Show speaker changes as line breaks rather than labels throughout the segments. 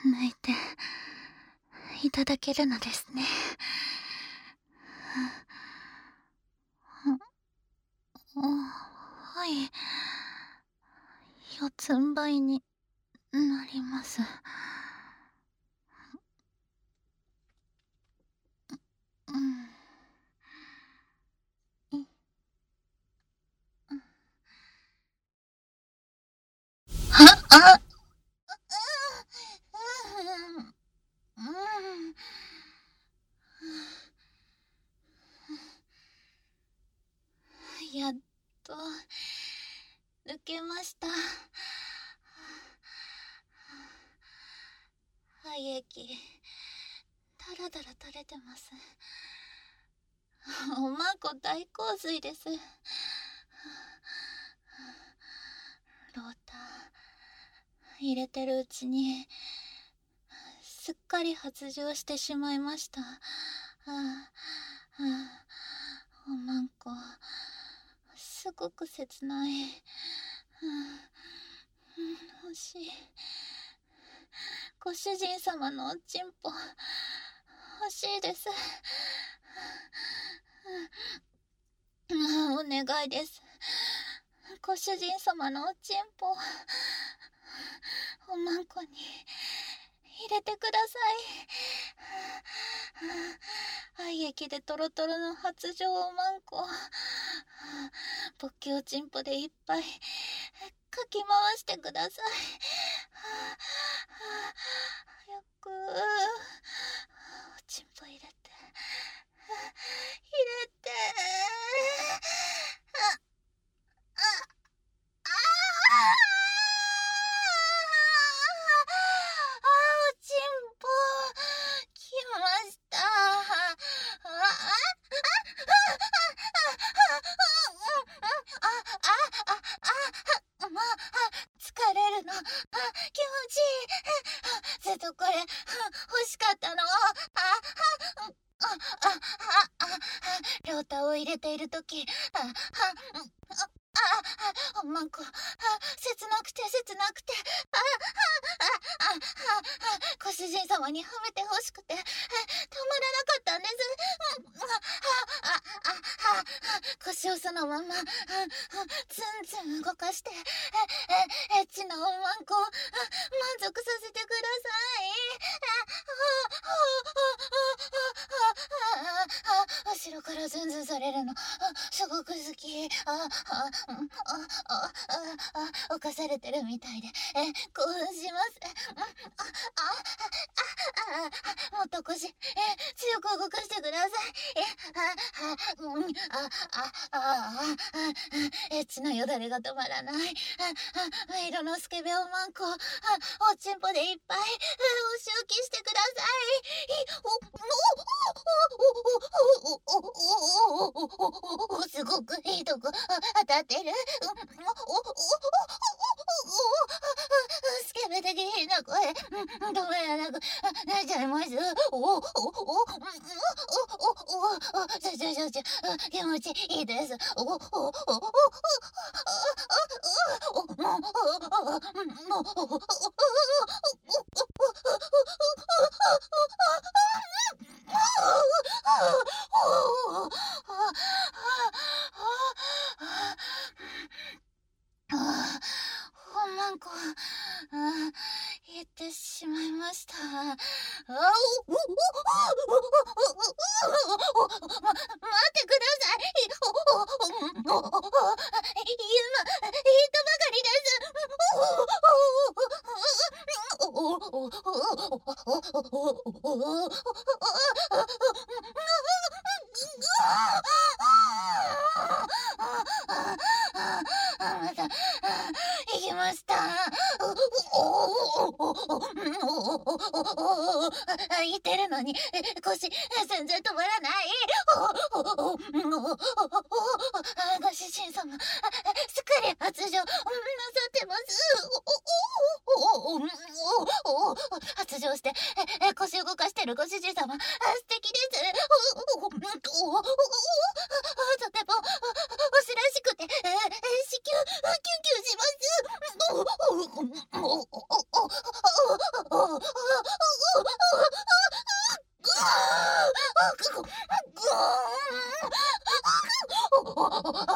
抜いていただけるのですね。はい。四つん這いになります。あ、やっと抜けました。廃液だらだら垂れてます。おまんこ大洪水です。ロータ入れてるうちにすっかり発情してしまいました。おまんこすごく切ない。欲しい。ご主人様のおちんぽ欲しいです。お願いです。ご主人様のおちんぽおまんこに入れてください。愛液でトロトロの発情おまんこ勃起おちんぽでいっぱいかき回してください。早くおちんぽ入れておちんぽきました。疲れるの気持ちいい。ずっとこれ欲しかったの。両太を入れているときおまんこ切なくてご主人様にはめてほしくてたまらなかったんです。腰をそのままツンツン動かしてエッチなおまんこ満足させてください。後ろからズンズンされるのすごく好き。犯されてるみたいで興奮します。もっと腰強く動かしてください。エッチなよだれが止まらない。色のスケベおまんこおちんぽでいっぱいお仕置きしてください。すごくいいとこ当たってる。スケベで下品な声止めらなくなっちゃいます。気持ちいいです。おまんこ言ってしまいました。待ってください。言ったばかりです。また行きました。言ってるのに腰全然止まらない。ご主人様すっかり発情なさってます。発情して腰動かしてるご主人様素敵です。とてもおしらしくて子宮キュンキュンします。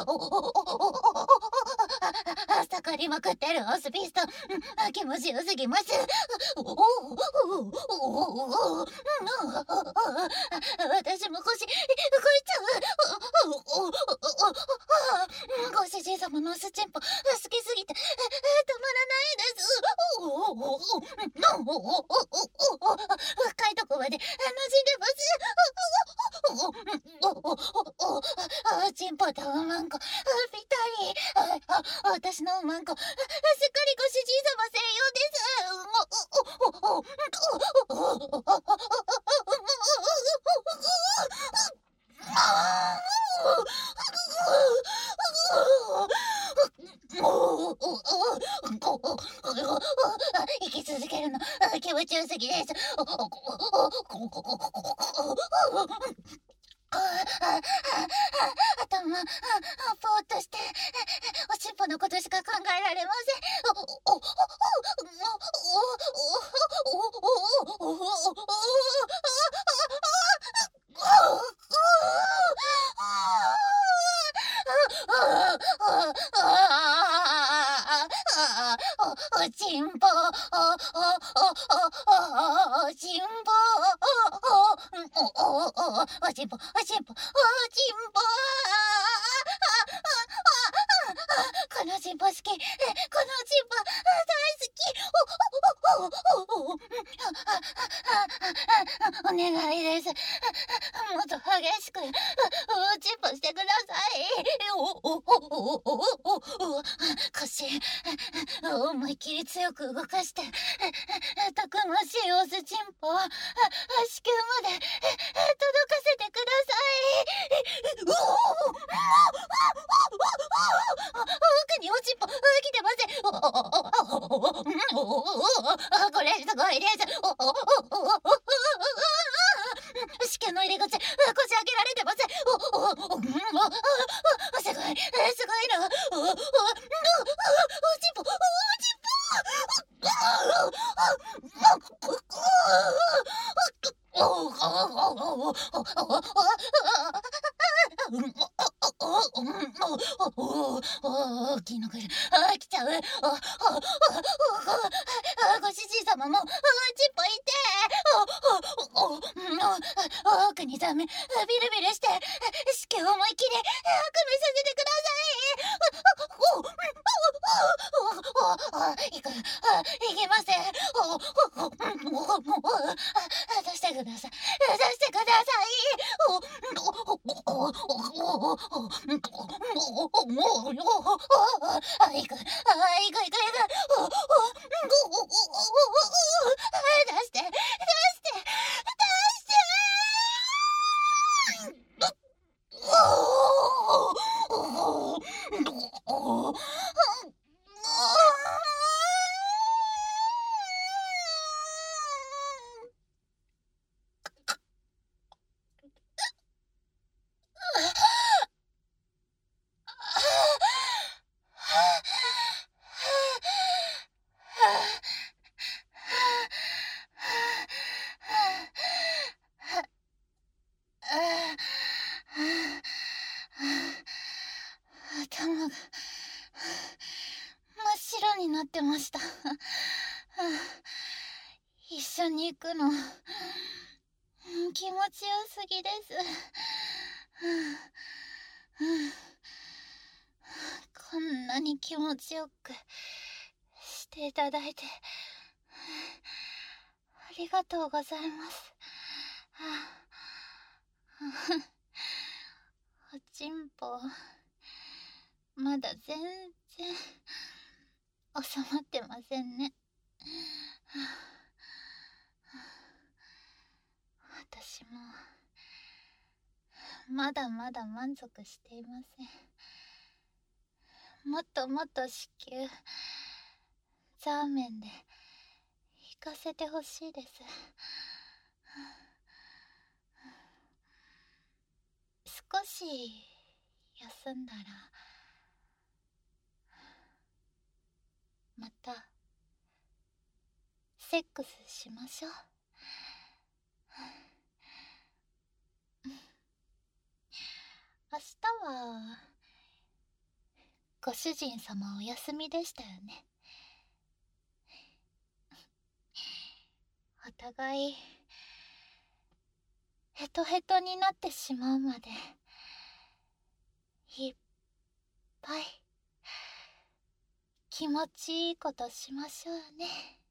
盛りまくってるオスピスト、気持ちよすぎます。私も腰動いちゃう。ご主人様のオスチンポ好きすぎて止まらないです。深いとこまで馴染んでます。チンポとおまんこぴったり。私のおまんこすっかりご主人様専用です。生き続けるの気持ちよすぎです。頭ぽーっとしておしっぽのことしか考えられません。おちんぽおちんぽおちんぽこのちんぽ好き、このちんぽ大好き。お願いです。もっと激しくチンポしてください。腰思いっきり強く動かしてたくましいオスチンポ子宮まで届かせてください。奥におちんぽ来てません。これすごいです。子宮の入り口こじ開けられてません。すごいな。おちんぽ大きいの来る。来ちゃう。ご主人様もちんぽいて。奥にダメビルビルして子宮思いっきりくみさせてください。行きません。出してください。行く。出して。頭が真っ白になってました。一緒に行くの気持ちよすぎです。こんなに気持ちよくしていただいてありがとうございます。おちんぽまだ全然収まってませんね。私もまだまだ満足していません。もっともっと子宮ザーメンで引かせてほしいです。少し休んだらまたセックスしましょう。明日はご主人様お休みでしたよね。お互いヘトヘトになってしまうまでいっぱい気持ちいいことしましょうね。